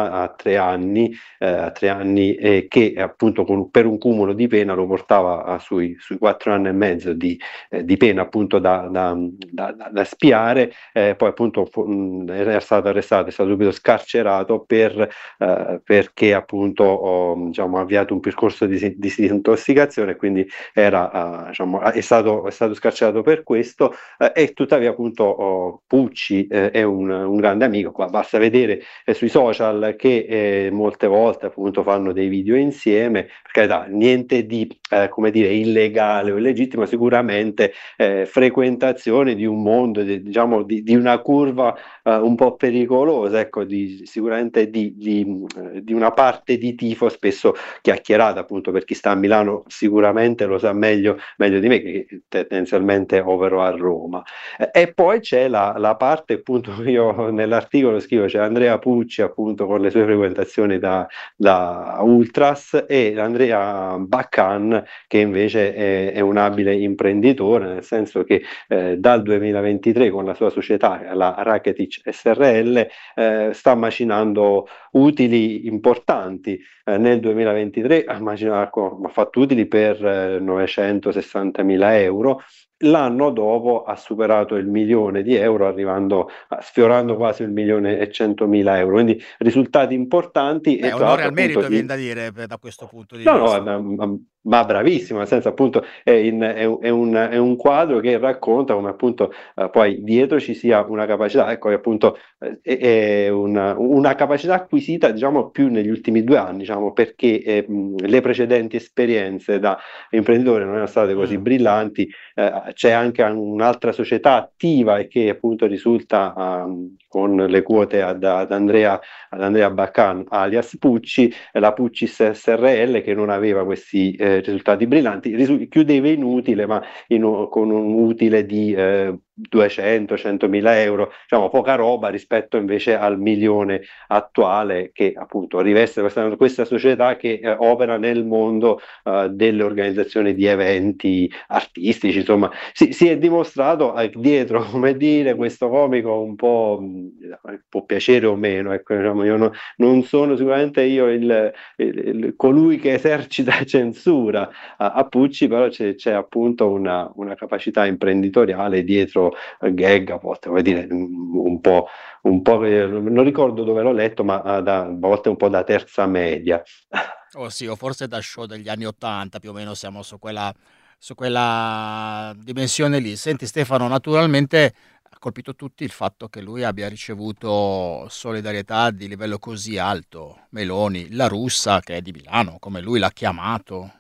condanna a tre anni, eh, a tre anni eh, che appunto con, per un cumulo di pena lo portava a, sui, sui quattro anni e mezzo di, eh, di pena appunto da, da, da, da spiare, eh, poi appunto fu, mh, era stato arrestato, è stato subito scarcerato per, eh, perché appunto ho, diciamo, avviato un percorso di di disintossicazione, quindi era, uh, diciamo, è, stato, è stato scarcerato per questo, eh, e tuttavia appunto oh, Pucci eh, è un, un grande amico. Qua basta vedere eh, sui social che eh, molte volte appunto fanno dei video insieme, perché da niente di eh, come dire illegale o illegittimo, sicuramente eh, frequentazione di un mondo, di, diciamo di, di una curva eh, un po' pericolosa, ecco, di, sicuramente di, di, di una parte di tifo spesso chiacchierata, appunto per chi sta a Milano sicuramente lo sa meglio, meglio di me, che tendenzialmente opero a Roma. Eh, e poi c'è la, la parte, appunto, io nell'articolo scrivo, c'è Andrea Pucci appunto con le sue frequentazioni da, da Ultras, e Andrea Baccan che invece è, è un abile imprenditore, nel senso che eh, dal duemilaventitré con la sua società, la Rakitic S R L, eh, sta macinando utili importanti. Eh, nel duemilaventitré ha ha fatto utili per eh, novecentosessantamila euro. L'anno dopo ha superato il milione di euro, arrivando sfiorando quasi il milione e centomila euro, quindi risultati importanti. Beh, e tra onore al l'altro, merito, appunto, viene da dire, da questo punto di no, vista. no, ma, ma bravissimo, nel senso appunto è, in, è, è, un, è un quadro che racconta come appunto eh, poi dietro ci sia una capacità, ecco, che appunto eh, è una, una capacità acquisita, diciamo, più negli ultimi due anni, diciamo, perché eh, mh, le precedenti esperienze da imprenditore non erano state così Mm. brillanti. Eh, c'è anche un'altra società attiva e che appunto risulta um, con le quote ad, ad Andrea, ad Andrea Baccan alias Pucci, la Puccis S R L, che non aveva questi eh, risultati brillanti, risu- chiudeva inutile, ma in, con un utile di eh, duecento centomila euro, diciamo poca roba rispetto invece al milione attuale, che appunto riveste questa, questa società che eh, opera nel mondo eh, delle organizzazioni di eventi artistici. Insomma, si, si è dimostrato eh, dietro, come dire, questo comico un po' mh, può piacere o meno, ecco, diciamo, io no, non sono sicuramente io il, il, il colui che esercita censura a, a Pucci, però c'è, c'è appunto una, una capacità imprenditoriale dietro eh, gag, a volte, vuol dire, un po', un po' eh, non ricordo dove l'ho letto, ma eh, da, a volte un po' da terza media. Oh sì, o forse da show degli anni ottanta, più o meno siamo su quella, su quella dimensione lì. Senti Stefano, naturalmente ha colpito tutti il fatto che lui abbia ricevuto solidarietà di livello così alto. Meloni, la russa che è di Milano, come lui l'ha chiamato.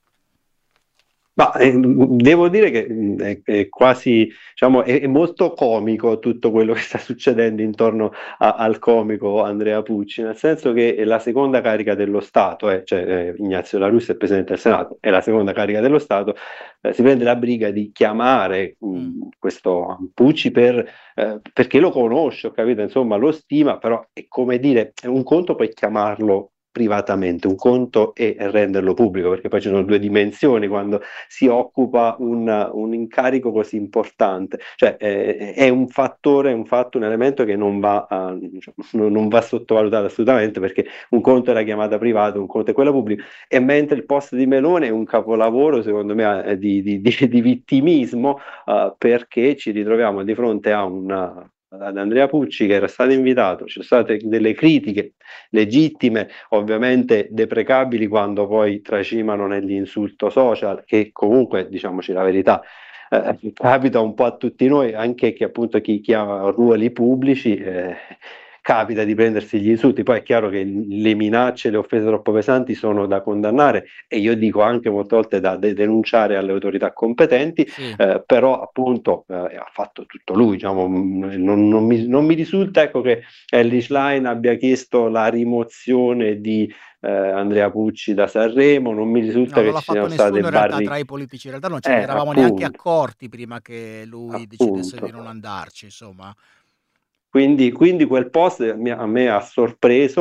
Ma eh, devo dire che mh, è, è quasi, diciamo, è, è molto comico tutto quello che sta succedendo intorno a- al comico Andrea Pucci, nel senso che è la seconda carica dello Stato, eh, cioè eh, Ignazio La Russa è presidente del Senato, è la seconda carica dello Stato, eh, si prende la briga di chiamare mh, Mm. questo Pucci per, eh, perché lo conosce, ho capito, insomma, lo stima, però è come dire, è un conto poi chiamarlo privatamente, un conto è renderlo pubblico, perché poi ci sono due dimensioni quando si occupa un, un incarico così importante, cioè eh, è un fattore, un fatto, un elemento che non va, uh, diciamo, non va sottovalutato assolutamente, perché un conto è la chiamata privata, un conto è quella pubblica, e mentre il post di Meloni è un capolavoro secondo me eh, di, di, di, di vittimismo, uh, perché ci ritroviamo di fronte a una ad Andrea Pucci che era stato invitato, ci sono state delle critiche legittime, ovviamente deprecabili quando poi tracimano nell'insulto social, che comunque, diciamoci la verità, eh, capita un po' a tutti noi, anche che appunto chi, chi ha ruoli pubblici eh, capita di prendersi gli insulti. Poi è chiaro che le minacce, le offese troppo pesanti sono da condannare, e io dico anche molte volte da de- denunciare alle autorità competenti, Sì. eh, però appunto eh, ha fatto tutto lui, diciamo, non, non, mi, non mi risulta, ecco, che Elly Schlein abbia chiesto la rimozione di eh, Andrea Pucci da Sanremo, non mi risulta No, non che l'ha ci fatto siano nessuno state in realtà barri... tra i politici, in realtà non ce ne Eh, eravamo neanche appunto, accorti prima che lui decidesse appunto. di non andarci, insomma. Quindi, quindi quel post mi- a me ha sorpreso,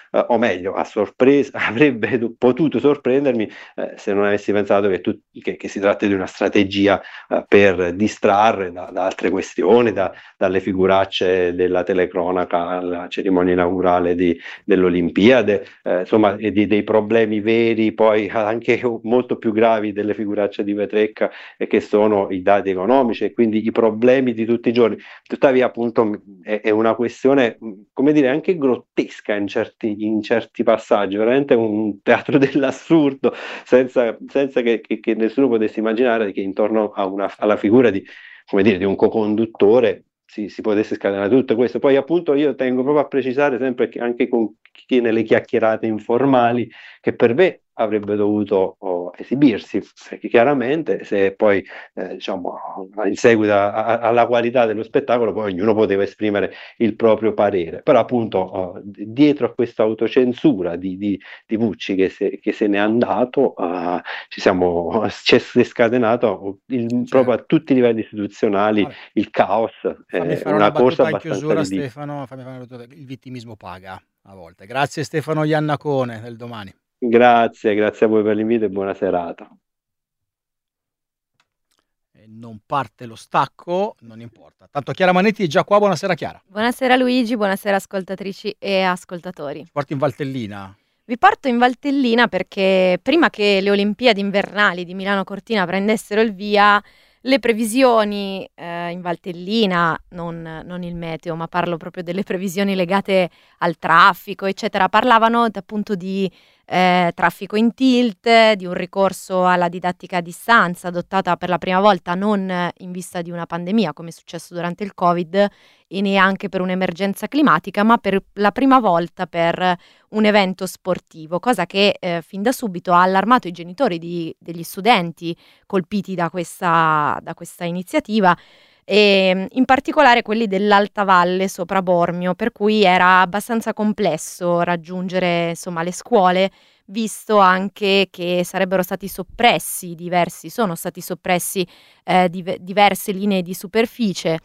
eh, o meglio, a sorpresa, avrebbe potuto sorprendermi eh, se non avessi pensato che, tu, che, che si tratta di una strategia eh, per distrarre da, da altre questioni, da, dalle figuracce della telecronaca alla cerimonia inaugurale di, dell'Olimpiade, eh, insomma, e di, dei problemi veri, poi anche molto più gravi delle figuracce di Petrecca, e che sono i dati economici e quindi i problemi di tutti i giorni. Tuttavia, appunto, è, è una questione, come dire, anche grottesca in certi, in certi passaggi, veramente un teatro dell'assurdo, senza, senza che, che, che nessuno potesse immaginare che intorno a una, alla figura di, come dire, di un co-conduttore si, si potesse scatenare tutto questo. Poi appunto io tengo proprio a precisare sempre che anche con chi nelle chiacchierate informali, che per me avrebbe dovuto oh, esibirsi, perché chiaramente se poi eh, diciamo in seguito a, a, alla qualità dello spettacolo poi ognuno poteva esprimere il proprio parere, però appunto oh, dietro a questa autocensura di, di, di Pucci che se, che se n'è andato uh, ci siamo ci è scatenato il, certo. proprio a tutti i livelli istituzionali allora, il caos, fammi fare una, una cosa in chiusura, Stefano, fammi fare una battuta. Il vittimismo paga a volte. Grazie Stefano Iannacone, del Domani. Grazie, grazie a voi per l'invito e buona serata. E non parte lo stacco, non importa. Tanto Chiara Manetti è già qua, buonasera Chiara. Buonasera Luigi, buonasera ascoltatrici e ascoltatori. Ci porti in Valtellina? Vi porto in Valtellina perché prima che le Olimpiadi invernali di Milano Cortina prendessero il via, le previsioni eh, in Valtellina, non, non il meteo, ma parlo proprio delle previsioni legate al traffico, eccetera, parlavano appunto di eh, traffico in tilt, di un ricorso alla didattica a distanza adottata per la prima volta non in vista di una pandemia come è successo durante il Covid e neanche per un'emergenza climatica, ma per la prima volta per un evento sportivo, cosa che eh, fin da subito ha allarmato i genitori di, degli studenti colpiti da questa, da questa iniziativa, e in particolare quelli dell'Alta Valle sopra Bormio, per cui era abbastanza complesso raggiungere insomma le scuole, visto anche che sarebbero stati soppressi diversi, sono stati soppressi eh, div- diverse linee di superficie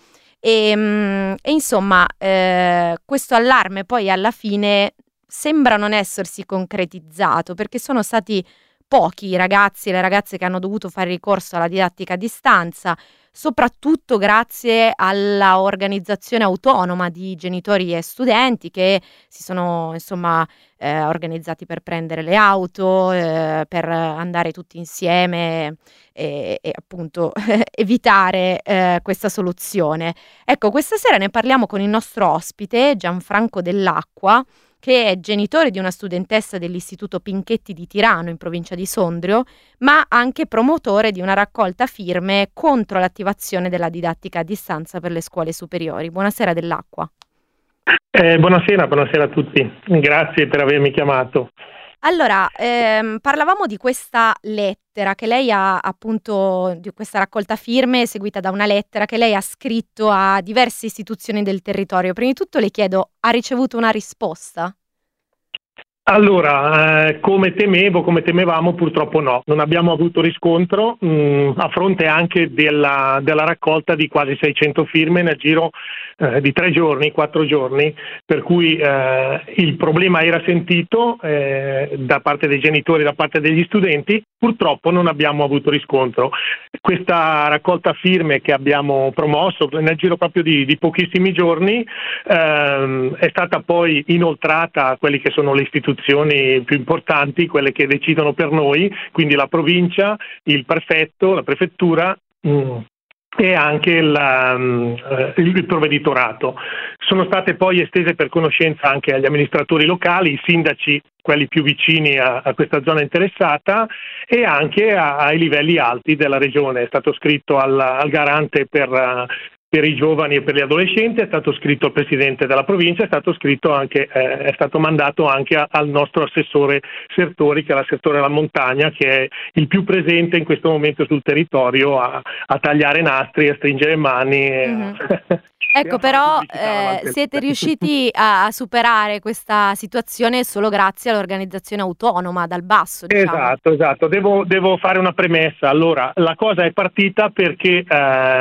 e, e insomma eh, questo allarme poi alla fine sembra non essersi concretizzato, perché sono stati pochi i ragazzi e le ragazze che hanno dovuto fare ricorso alla didattica a distanza, soprattutto grazie alla organizzazione autonoma di genitori e studenti che si sono insomma eh, organizzati per prendere le auto, eh, per andare tutti insieme e, e appunto evitare eh, questa soluzione. Ecco, questa sera ne parliamo con il nostro ospite Gianfranco Dell'Acqua, che è genitore di una studentessa dell'Istituto Pinchetti di Tirano in provincia di Sondrio, ma anche promotore di una raccolta firme contro l'attivazione della didattica a distanza per le scuole superiori. Buonasera Dell'Acqua. Eh, buonasera, buonasera a tutti. Grazie per avermi chiamato. Allora, ehm, parlavamo di questa lettera che lei ha appunto, di questa raccolta firme seguita da una lettera che lei ha scritto a diverse istituzioni del territorio. Prima di tutto le chiedo, ha ricevuto una risposta? Allora, eh, come temevo, come temevamo, purtroppo no, non abbiamo avuto riscontro mh, a fronte anche della, della raccolta di quasi seicento firme nel giro eh, di tre giorni, quattro giorni, per cui eh, il problema era sentito eh, da parte dei genitori, da parte degli studenti, purtroppo non abbiamo avuto riscontro. Questa raccolta firme che abbiamo promosso nel giro proprio di, di pochissimi giorni ehm, è stata poi inoltrata a quelli che sono le istituzioni più importanti, quelle che decidono per noi, quindi la provincia, il prefetto, la prefettura mh, e anche la, mh, il provveditorato. Sono state poi estese per conoscenza anche agli amministratori locali, i sindaci, quelli più vicini a, a questa zona interessata, e anche a, ai livelli alti della regione. È stato scritto al, al garante per uh, per i giovani e per gli adolescenti, è stato scritto al presidente della provincia, è stato scritto anche, eh, è stato mandato anche a, al nostro assessore Sertori, che è l'assessore alla montagna, che è il più presente in questo momento sul territorio a, a tagliare nastri, a stringere mani. Mm-hmm. Ecco, però eh, siete riusciti a, a superare questa situazione solo grazie all'organizzazione autonoma dal basso, diciamo. Esatto, esatto. Devo, devo fare una premessa. Allora, la cosa è partita perché eh,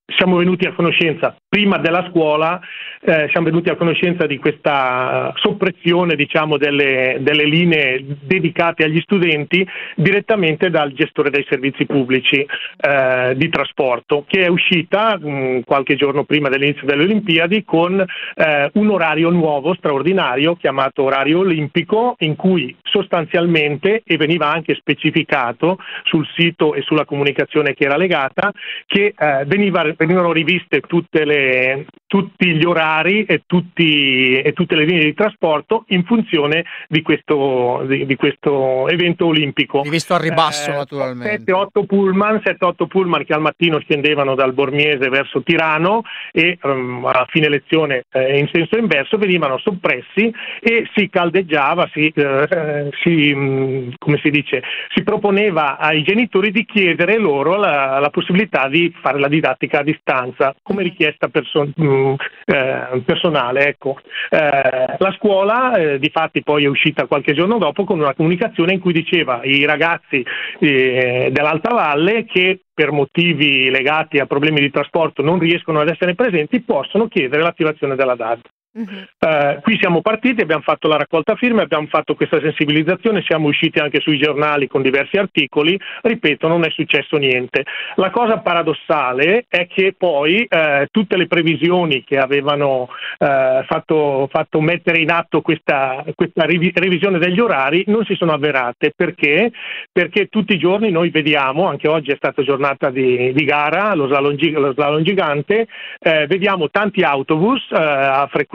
siamo venuti a conoscenza prima della scuola, eh, siamo venuti a conoscenza di questa soppressione, diciamo, delle, delle linee dedicate agli studenti direttamente dal gestore dei servizi pubblici eh, di trasporto, che è uscita mh, qualche giorno prima dell'inizio delle Olimpiadi con eh, un orario nuovo, straordinario, chiamato orario olimpico, in cui sostanzialmente, e veniva anche specificato sul sito e sulla comunicazione che era legata, che eh, veniva, venivano riviste tutte le, tutti gli orari e, tutti, e tutte le linee di trasporto in funzione di questo, di, di questo evento olimpico. Rivisto al ribasso, eh, naturalmente. sette otto pullman, sette otto pullman che al mattino scendevano dal Bormiese verso Tirano e um, a fine lezione eh, in senso inverso venivano soppressi e si caldeggiava, si, eh, si, mh, come si dice, si proponeva ai genitori di chiedere loro la, la possibilità di fare la didattica a distanza come richiesta perso- mh, eh, personale. Ecco. Eh, la scuola eh, di fatti poi è uscita qualche giorno dopo con una comunicazione in cui diceva i ragazzi eh, dell'Alta Valle che per motivi legati a problemi di trasporto non riescono ad essere presenti possono chiedere l'attivazione della D A D. Uh-huh. Uh, qui siamo partiti, abbiamo fatto la raccolta firme, abbiamo fatto questa sensibilizzazione, siamo usciti anche sui giornali con diversi articoli, ripeto, non è successo niente. La cosa paradossale è che poi uh, tutte le previsioni che avevano uh, fatto, fatto mettere in atto questa, questa rivi- revisione degli orari non si sono avverate. Perché? Perché tutti i giorni noi vediamo, anche oggi è stata giornata di, di gara, lo slalom, gi- lo slalom gigante, eh, vediamo tanti autobus eh, a frequenza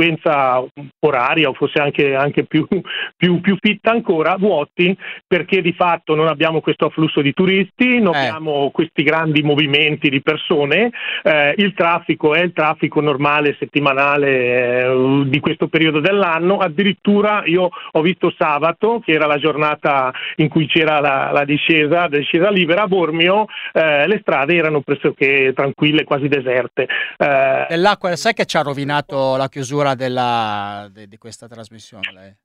oraria o forse anche, anche più, più, più fitta ancora, vuoti, perché di fatto non abbiamo questo afflusso di turisti, non eh. abbiamo questi grandi movimenti di persone, eh, il traffico è il traffico normale settimanale eh, di questo periodo dell'anno. Addirittura io ho visto sabato, che era la giornata in cui c'era la, la discesa, la discesa libera a Bormio, eh, le strade erano pressoché tranquille, quasi deserte. Eh, Dell'acqua, sai che ci ha rovinato la chiusura della di, di questa trasmissione lei?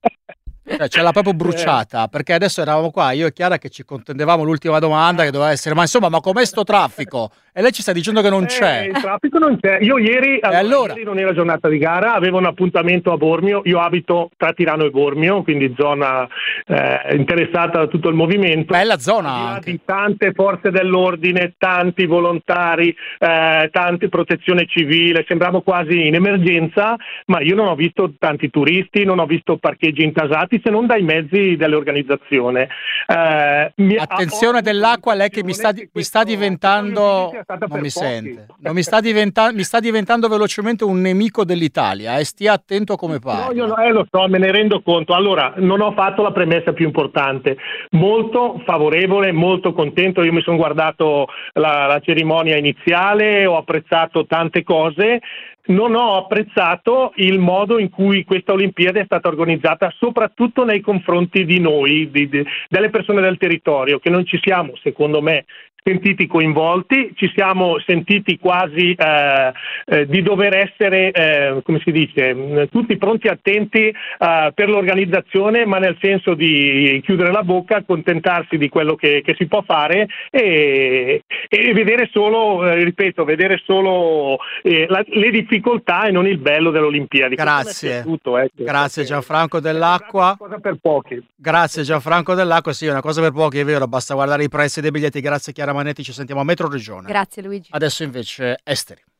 Cioè, ce l'ha proprio bruciata, perché adesso eravamo qua io e Chiara che ci contendevamo l'ultima domanda che doveva essere ma insomma ma com'è sto traffico? E lei ci sta dicendo che non c'è. Eh, il traffico non c'è. Io ieri, allora, allora? ieri non era giornata di gara, avevo un appuntamento a Bormio, io abito tra Tirano e Bormio, quindi zona eh, interessata da tutto il movimento. Bella zona anche. Di tante forze dell'ordine, tanti volontari, eh, tante protezione civile, sembravo quasi in emergenza, ma io non ho visto tanti turisti, non ho visto parcheggi intasati se non dai mezzi dell'organizzazione. Eh, mi, Attenzione dell'acqua, lei che mi sta, mi sta diventando... Non mi sente, non mi sta, diventa- mi sta diventando velocemente un nemico dell'Italia e eh? Stia attento come parla. No, io no, eh, lo so, me ne rendo conto. Allora, non ho fatto la premessa più importante, molto favorevole, molto contento. Io mi sono guardato la, la cerimonia iniziale, ho apprezzato tante cose. Non ho apprezzato il modo in cui questa Olimpiade è stata organizzata, soprattutto nei confronti di noi, di, di, delle persone del territorio, che non ci siamo, secondo me, sentiti coinvolti, ci siamo sentiti quasi eh, eh, di dover essere, eh, come si dice, tutti pronti e attenti eh, per l'organizzazione, ma nel senso di chiudere la bocca, accontentarsi di quello che, che si può fare e, e vedere solo, eh, ripeto, vedere solo eh, la, le difficoltà e non il bello dell'Olimpiadi. Grazie, piaciuto, ecco, grazie Gianfranco Dell'Acqua. Una cosa per pochi. Grazie Gianfranco Dell'Acqua, sì, una cosa per pochi, è vero, basta guardare i prezzi dei biglietti. Grazie Chiara Manetti, ci sentiamo a Metro Regione. Grazie Luigi. Adesso invece esteri.